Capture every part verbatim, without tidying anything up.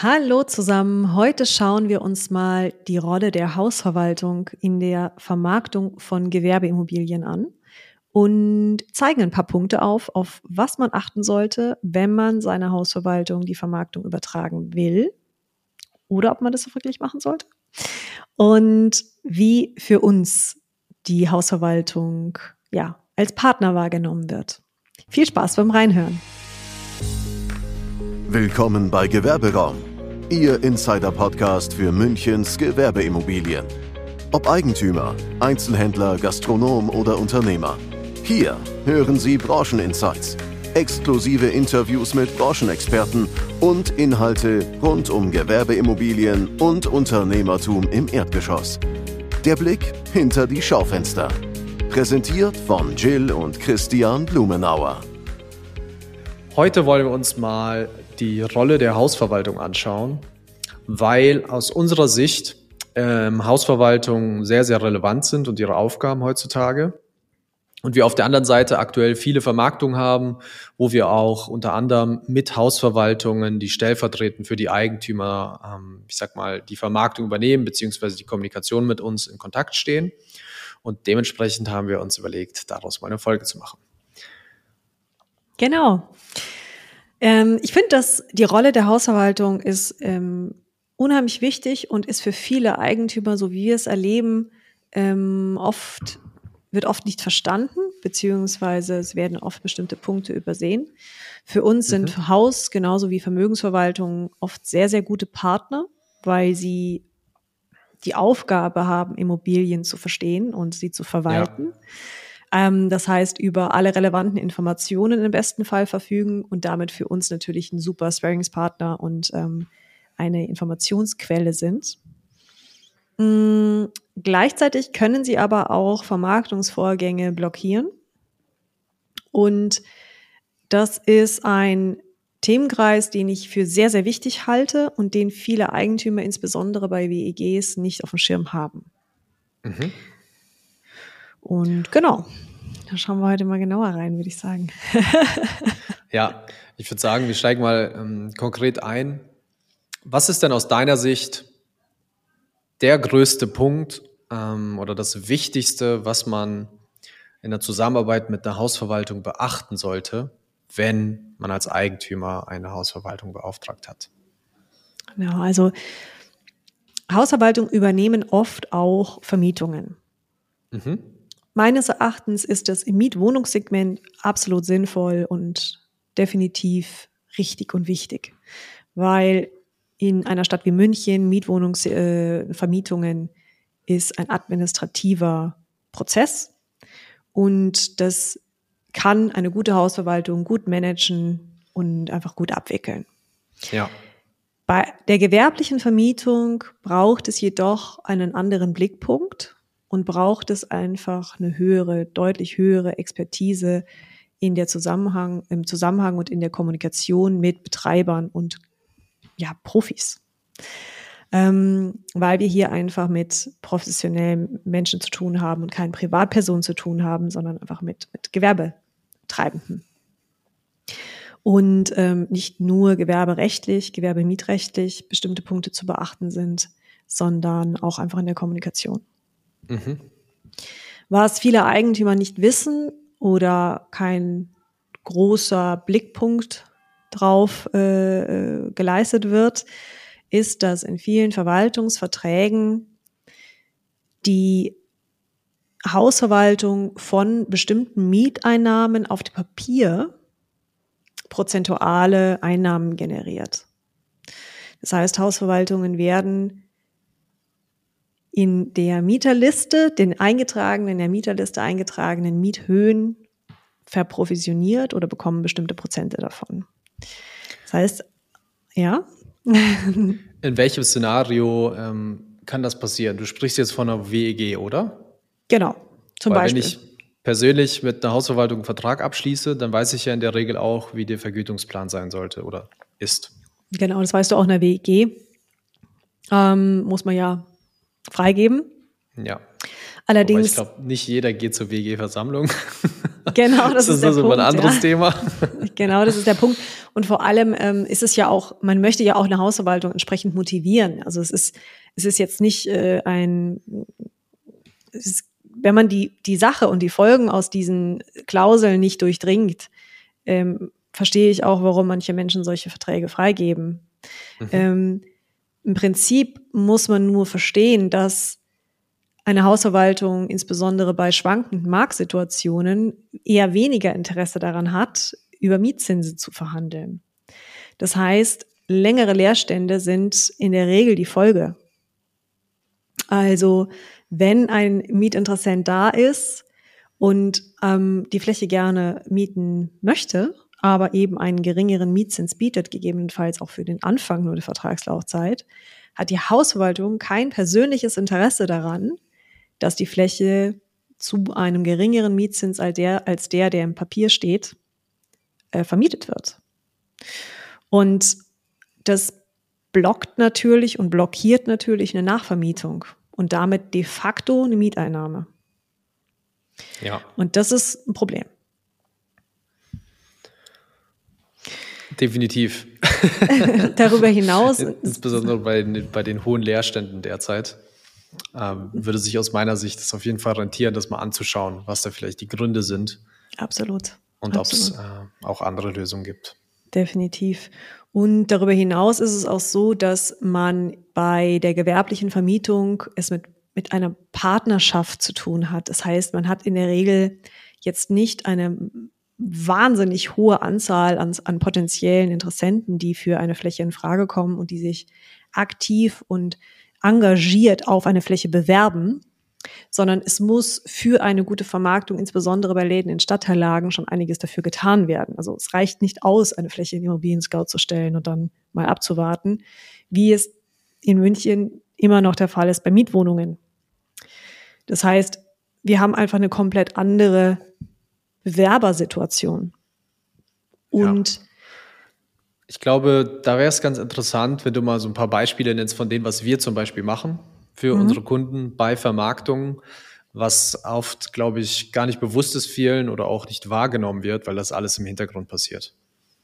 Hallo zusammen, heute schauen wir uns mal die Rolle der Hausverwaltung in der Vermarktung von Gewerbeimmobilien an und zeigen ein paar Punkte auf, auf was man achten sollte, wenn man seiner Hausverwaltung die Vermarktung übertragen will oder ob man das auch wirklich machen sollte und wie für uns die Hausverwaltung ja, als Partner wahrgenommen wird. Viel Spaß beim Reinhören. Willkommen bei Gewerberaum, Ihr Insider-Podcast für Münchens Gewerbeimmobilien. Ob Eigentümer, Einzelhändler, Gastronom oder Unternehmer. Hier hören Sie Brancheninsights, exklusive Interviews mit Branchenexperten und Inhalte rund um Gewerbeimmobilien und Unternehmertum im Erdgeschoss. Der Blick hinter die Schaufenster. Präsentiert von Jill und Christian Blumenauer. Heute wollen wir uns mal die Rolle der Hausverwaltung anschauen, weil aus unserer Sicht ähm, Hausverwaltungen sehr, sehr relevant sind und ihre Aufgaben heutzutage. Und wir auf der anderen Seite aktuell viele Vermarktungen haben, wo wir auch unter anderem mit Hausverwaltungen, die stellvertretend für die Eigentümer, ähm, ich sag mal, die Vermarktung übernehmen, beziehungsweise die Kommunikation mit uns in Kontakt stehen. Und dementsprechend haben wir uns überlegt, daraus mal eine Folge zu machen. Genau. Ähm, ich finde, dass die Rolle der Hausverwaltung ist ähm, unheimlich wichtig und ist für viele Eigentümer, so wie wir es erleben, ähm, oft wird oft nicht verstanden, beziehungsweise es werden oft bestimmte Punkte übersehen. Für uns sind mhm. Haus genauso wie Vermögensverwaltungen oft sehr, sehr gute Partner, weil sie die Aufgabe haben, Immobilien zu verstehen und sie zu verwalten. Ja. Das heißt, über alle relevanten Informationen im besten Fall verfügen und damit für uns natürlich ein super Sparringspartner und ähm, eine Informationsquelle sind. Mhm. Gleichzeitig können sie aber auch Vermarktungsvorgänge blockieren. Und das ist ein Themenkreis, den ich für sehr, sehr wichtig halte und den viele Eigentümer, insbesondere bei W E Gs, nicht auf dem Schirm haben. Mhm. Und genau, da schauen wir heute mal genauer rein, würde ich sagen. Ja, ich würde sagen, wir steigen mal ähm, konkret ein. Was ist denn aus deiner Sicht der größte Punkt ähm, oder das Wichtigste, was man in der Zusammenarbeit mit der Hausverwaltung beachten sollte, wenn man als Eigentümer eine Hausverwaltung beauftragt hat? Genau, also Hausverwaltungen übernehmen oft auch Vermietungen. Mhm. Meines Erachtens ist das im Mietwohnungssegment absolut sinnvoll und definitiv richtig und wichtig, weil in einer Stadt wie München Mietwohnungsvermietungen äh, ist ein administrativer Prozess und das kann eine gute Hausverwaltung gut managen und einfach gut abwickeln. Ja. Bei der gewerblichen Vermietung braucht es jedoch einen anderen Blickpunkt und braucht es einfach eine höhere, deutlich höhere Expertise in der Zusammenhang, im Zusammenhang und in der Kommunikation mit Betreibern und ja, Profis. Ähm, weil wir hier einfach mit professionellen Menschen zu tun haben und keine Privatpersonen zu tun haben, sondern einfach mit, mit Gewerbetreibenden. Und ähm, nicht nur gewerberechtlich, gewerbemietrechtlich bestimmte Punkte zu beachten sind, sondern auch einfach in der Kommunikation. Mhm. Was viele Eigentümer nicht wissen oder kein großer Blickpunkt drauf äh, geleistet wird, ist, dass in vielen Verwaltungsverträgen die Hausverwaltung von bestimmten Mieteinnahmen auf dem Papier prozentuale Einnahmen generiert. Das heißt, Hausverwaltungen werden in der Mieterliste, den eingetragenen, in der Mieterliste eingetragenen Miethöhen verprovisioniert oder bekommen bestimmte Prozente davon. Das heißt, ja. In welchem Szenario ähm, kann das passieren? Du sprichst jetzt von einer W E G, oder? Genau, zum Weil Beispiel. Wenn ich persönlich mit einer Hausverwaltung einen Vertrag abschließe, dann weiß ich ja in der Regel auch, wie der Vergütungsplan sein sollte oder ist. Genau, das weißt du auch in der W E G. Ähm, muss man ja freigeben. Ja. Allerdings. Aber ich glaube, nicht jeder geht zur W E G-Versammlung. Genau, das, das ist, ist der Punkt. Das ist ein anderes ja. Thema. Genau, das ist der Punkt. Und vor allem ähm, ist es ja auch, man möchte ja auch eine Hausverwaltung entsprechend motivieren. Also es ist, es ist jetzt nicht äh, ein, es ist, wenn man die, die Sache und die Folgen aus diesen Klauseln nicht durchdringt, ähm, verstehe ich auch, warum manche Menschen solche Verträge freigeben. Mhm. Ähm, im Prinzip muss man nur verstehen, dass eine Hausverwaltung insbesondere bei schwankenden Marktsituationen eher weniger Interesse daran hat, über Mietzinse zu verhandeln. Das heißt, längere Leerstände sind in der Regel die Folge. Also wenn ein Mietinteressent da ist und ähm, die Fläche gerne mieten möchte, aber eben einen geringeren Mietzins bietet, gegebenenfalls auch für den Anfang nur der Vertragslaufzeit, hat die Hausverwaltung kein persönliches Interesse daran, dass die Fläche zu einem geringeren Mietzins als der, als der, der im Papier steht, äh, vermietet wird. Und das blockt natürlich und blockiert natürlich eine Nachvermietung und damit de facto eine Mieteinnahme. Ja. Und das ist ein Problem. Definitiv. Darüber hinaus. Insbesondere bei, bei den hohen Leerständen derzeit ähm, würde sich aus meiner Sicht das auf jeden Fall rentieren, das mal anzuschauen, was da vielleicht die Gründe sind. Absolut. Und ob es äh, auch andere Lösungen gibt. Definitiv. Und darüber hinaus ist es auch so, dass man bei der gewerblichen Vermietung es mit, mit einer Partnerschaft zu tun hat. Das heißt, man hat in der Regel jetzt nicht eine wahnsinnig hohe Anzahl an, an potenziellen Interessenten, die für eine Fläche in Frage kommen und die sich aktiv und engagiert auf eine Fläche bewerben, sondern es muss für eine gute Vermarktung, insbesondere bei Läden in Stadtteillagen, schon einiges dafür getan werden. Also es reicht nicht aus, eine Fläche in Immobilien-Scout zu stellen und dann mal abzuwarten, wie es in München immer noch der Fall ist bei Mietwohnungen. Das heißt, wir haben einfach eine komplett andere Bewerbersituation. Und ja. Ich glaube, da wäre es ganz interessant, wenn du mal so ein paar Beispiele nennst von dem, was wir zum Beispiel machen für mhm. unsere Kunden bei Vermarktungen, was oft, glaube ich, gar nicht bewusst ist vielen oder auch nicht wahrgenommen wird, weil das alles im Hintergrund passiert.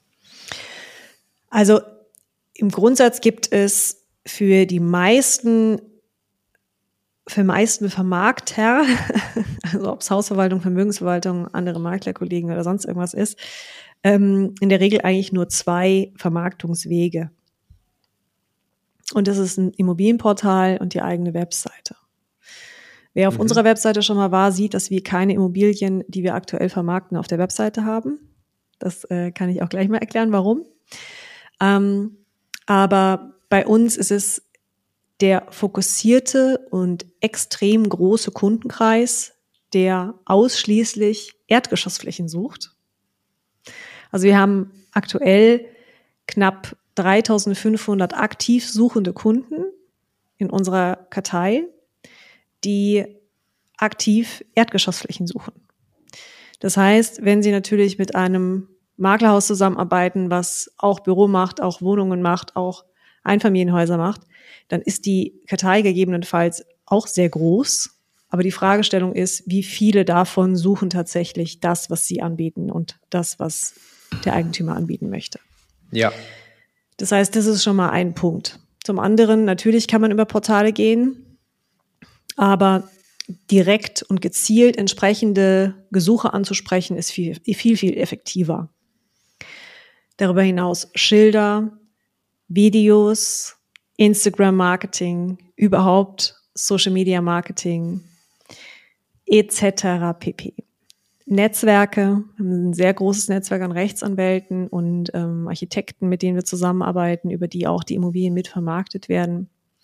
Also im Grundsatz gibt es für die meisten für die meisten Vermarkter, also ob es Hausverwaltung, Vermögensverwaltung, andere Maklerkollegen oder sonst irgendwas ist, ähm, in der Regel eigentlich nur zwei Vermarktungswege. Und das ist ein Immobilienportal und die eigene Webseite. Wer auf mhm. unserer Webseite schon mal war, sieht, dass wir keine Immobilien, die wir aktuell vermarkten, auf der Webseite haben. Das äh, kann ich auch gleich mal erklären, warum. Ähm, aber bei uns ist es der fokussierte und extrem große Kundenkreis, der ausschließlich Erdgeschossflächen sucht. Also wir haben aktuell knapp dreitausendfünfhundert aktiv suchende Kunden in unserer Kartei, die aktiv Erdgeschossflächen suchen. Das heißt, wenn Sie natürlich mit einem Maklerhaus zusammenarbeiten, was auch Büro macht, auch Wohnungen macht, auch Einfamilienhäuser macht, dann ist die Kartei gegebenenfalls auch sehr groß. Aber die Fragestellung ist, wie viele davon suchen tatsächlich das, was sie anbieten und das, was der Eigentümer anbieten möchte. Ja. Das heißt, das ist schon mal ein Punkt. Zum anderen, natürlich kann man über Portale gehen, aber direkt und gezielt entsprechende Gesuche anzusprechen, ist viel, viel, viel effektiver. Darüber hinaus Schilder, Videos, Instagram-Marketing, überhaupt Social-Media-Marketing et cetera pp. Netzwerke, wir haben ein sehr großes Netzwerk an Rechtsanwälten und ähm, Architekten, mit denen wir zusammenarbeiten, über die auch die Immobilien mitvermarktet werden.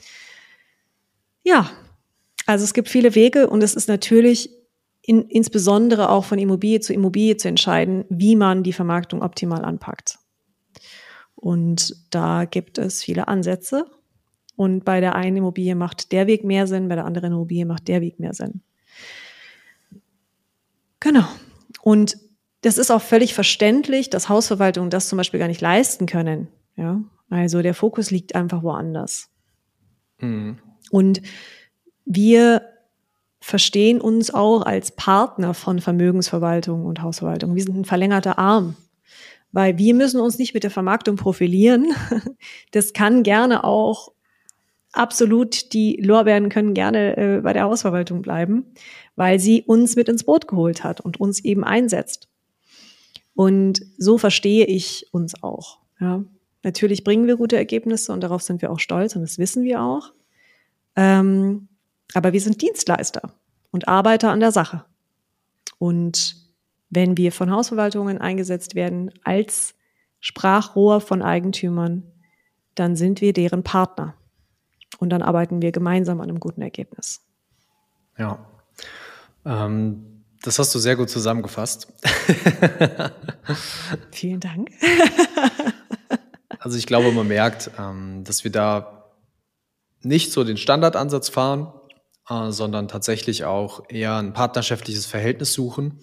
Ja, also es gibt viele Wege und es ist natürlich in, insbesondere auch von Immobilie zu Immobilie zu entscheiden, wie man die Vermarktung optimal anpackt. Und da gibt es viele Ansätze. Und bei der einen Immobilie macht der Weg mehr Sinn, bei der anderen Immobilie macht der Weg mehr Sinn. Genau. Und das ist auch völlig verständlich, dass Hausverwaltungen das zum Beispiel gar nicht leisten können. Ja, also der Fokus liegt einfach woanders. Mhm. Und wir verstehen uns auch als Partner von Vermögensverwaltung und Hausverwaltung. Wir sind ein verlängerter Arm, weil wir müssen uns nicht mit der Vermarktung profilieren. Das kann gerne auch absolut, die Lorbeeren können gerne äh, bei der Hausverwaltung bleiben, weil sie uns mit ins Boot geholt hat und uns eben einsetzt. Und so verstehe ich uns auch. Ja. Natürlich bringen wir gute Ergebnisse und darauf sind wir auch stolz und das wissen wir auch. Ähm, aber wir sind Dienstleister und Arbeiter an der Sache. Und wenn wir von Hausverwaltungen eingesetzt werden als Sprachrohr von Eigentümern, dann sind wir deren Partner. Und dann arbeiten wir gemeinsam an einem guten Ergebnis. Ja, ähm, das hast du sehr gut zusammengefasst. Vielen Dank. Also ich glaube, man merkt, ähm, dass wir da nicht so den Standardansatz fahren, äh, sondern tatsächlich auch eher ein partnerschaftliches Verhältnis suchen,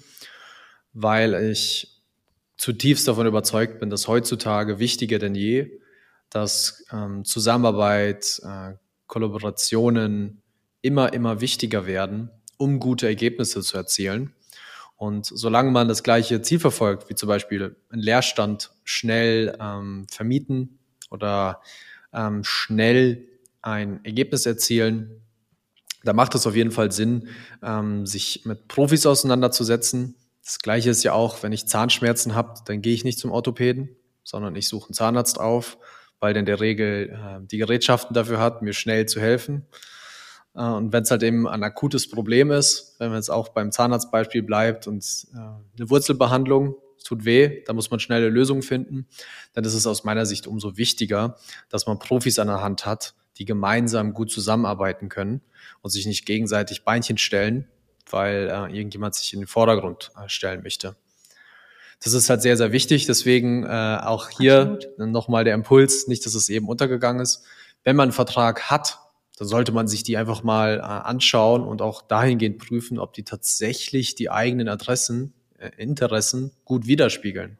weil ich zutiefst davon überzeugt bin, dass heutzutage wichtiger denn je, dass ähm, Zusammenarbeit, äh, Kollaborationen immer, immer wichtiger werden, um gute Ergebnisse zu erzielen. Und solange man das gleiche Ziel verfolgt, wie zum Beispiel einen Leerstand schnell ähm, vermieten oder ähm, schnell ein Ergebnis erzielen, da macht es auf jeden Fall Sinn, ähm, sich mit Profis auseinanderzusetzen. Das Gleiche ist ja auch, wenn ich Zahnschmerzen habe, dann gehe ich nicht zum Orthopäden, sondern ich suche einen Zahnarzt auf, weil der in der Regel äh, die Gerätschaften dafür hat, mir schnell zu helfen. Äh, und wenn es halt eben ein akutes Problem ist, wenn man jetzt auch beim Zahnarztbeispiel bleibt und äh, eine Wurzelbehandlung, es tut weh, da muss man schnelle Lösungen finden, dann ist es aus meiner Sicht umso wichtiger, dass man Profis an der Hand hat, die gemeinsam gut zusammenarbeiten können und sich nicht gegenseitig Beinchen stellen, weil äh, irgendjemand sich in den Vordergrund äh, stellen möchte. Das ist halt sehr, sehr wichtig. Deswegen äh, auch hier nochmal der Impuls, nicht, dass es eben untergegangen ist. Wenn man einen Vertrag hat, dann sollte man sich die einfach mal äh, anschauen und auch dahingehend prüfen, ob die tatsächlich die eigenen Adressen, äh, Interessen gut widerspiegeln.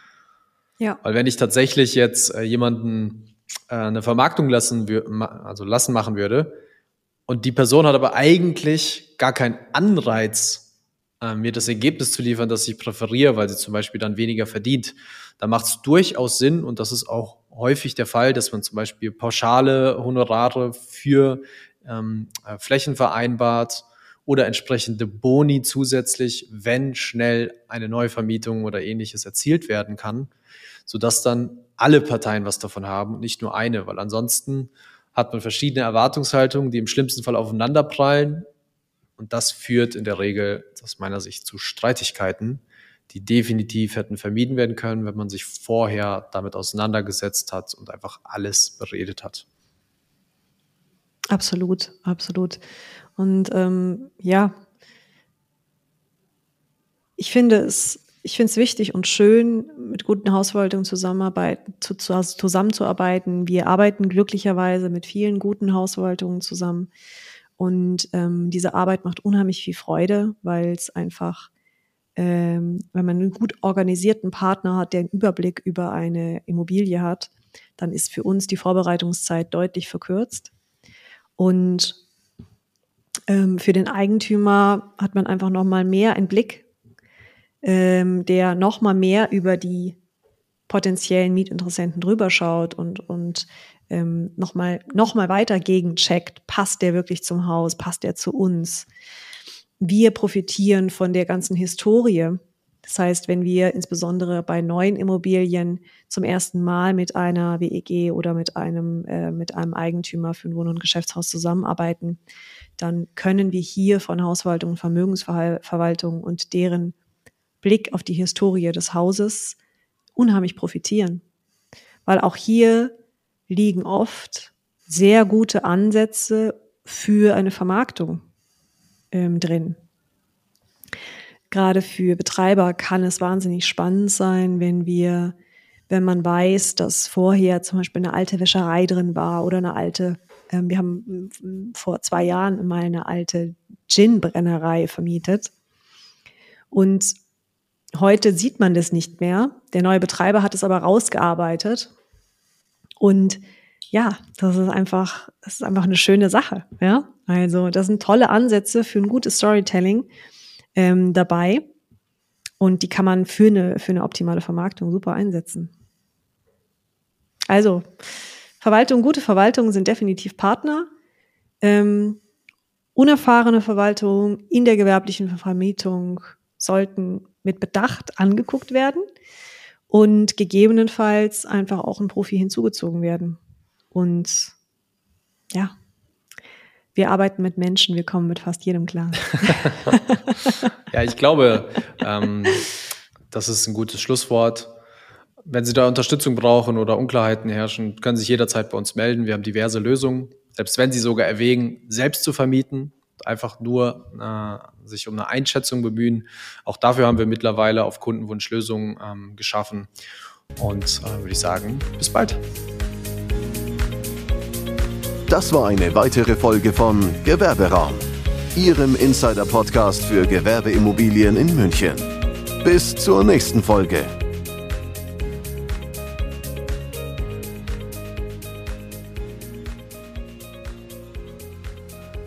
Ja. Weil wenn ich tatsächlich jetzt äh, jemanden äh, eine Vermarktung lassen, also lassen machen würde und die Person hat aber eigentlich gar keinen Anreiz, mir das Ergebnis zu liefern, das ich präferiere, weil sie zum Beispiel dann weniger verdient, dann macht es durchaus Sinn, und das ist auch häufig der Fall, dass man zum Beispiel pauschale Honorare für ähm, Flächen vereinbart oder entsprechende Boni zusätzlich, wenn schnell eine Neuvermietung oder ähnliches erzielt werden kann, sodass dann alle Parteien was davon haben und nicht nur eine, weil ansonsten hat man verschiedene Erwartungshaltungen, die im schlimmsten Fall aufeinanderprallen. Und das führt in der Regel aus meiner Sicht zu Streitigkeiten, die definitiv hätten vermieden werden können, wenn man sich vorher damit auseinandergesetzt hat und einfach alles beredet hat. Absolut, absolut. Und ähm, ja, ich finde es, ich finde es wichtig und schön, mit guten Hausverwaltungen zusammenarbeiten, zu, zu, zusammenzuarbeiten. Wir arbeiten glücklicherweise mit vielen guten Hausverwaltungen zusammen. Und ähm, diese Arbeit macht unheimlich viel Freude, weil es einfach, ähm, wenn man einen gut organisierten Partner hat, der einen Überblick über eine Immobilie hat, dann ist für uns die Vorbereitungszeit deutlich verkürzt. Und ähm, für den Eigentümer hat man einfach nochmal mehr einen Blick, ähm, der nochmal mehr über die potenziellen Mietinteressenten drüber schaut und, und ähm, nochmal noch mal weiter gegencheckt, passt der wirklich zum Haus, passt der zu uns. Wir profitieren von der ganzen Historie. Das heißt, wenn wir insbesondere bei neuen Immobilien zum ersten Mal mit einer W E G oder mit einem, äh, mit einem Eigentümer für ein Wohn- und Geschäftshaus zusammenarbeiten, dann können wir hier von Hausverwaltung und Vermögensverwaltung und deren Blick auf die Historie des Hauses unheimlich profitieren. Weil auch hier liegen oft sehr gute Ansätze für eine Vermarktung ähm, drin. Gerade für Betreiber kann es wahnsinnig spannend sein, wenn wir, wenn man weiß, dass vorher zum Beispiel eine alte Wäscherei drin war oder eine alte, ähm, wir haben vor zwei Jahren mal eine alte Gin-Brennerei vermietet. Und heute sieht man das nicht mehr. Der neue Betreiber hat es aber rausgearbeitet. Und ja, das ist einfach, das ist einfach eine schöne Sache. Ja, also das sind tolle Ansätze für ein gutes Storytelling ähm, dabei. Und die kann man für eine, für eine optimale Vermarktung super einsetzen. Also, Verwaltung, gute Verwaltungen sind definitiv Partner. Ähm, unerfahrene Verwaltungen in der gewerblichen Vermietung sollten mit Bedacht angeguckt werden und gegebenenfalls einfach auch ein Profi hinzugezogen werden. Und ja, wir arbeiten mit Menschen, wir kommen mit fast jedem klar. Ja, ich glaube, ähm, das ist ein gutes Schlusswort. Wenn Sie da Unterstützung brauchen oder Unklarheiten herrschen, können Sie sich jederzeit bei uns melden. Wir haben diverse Lösungen. Selbst wenn Sie sogar erwägen, selbst zu vermieten, einfach nur äh, sich um eine Einschätzung bemühen. Auch dafür haben wir mittlerweile auf Kundenwunsch Lösungen ähm, geschaffen. Und äh, würde ich sagen, bis bald. Das war eine weitere Folge von Gewerberaum, Ihrem Insider-Podcast für Gewerbeimmobilien in München. Bis zur nächsten Folge.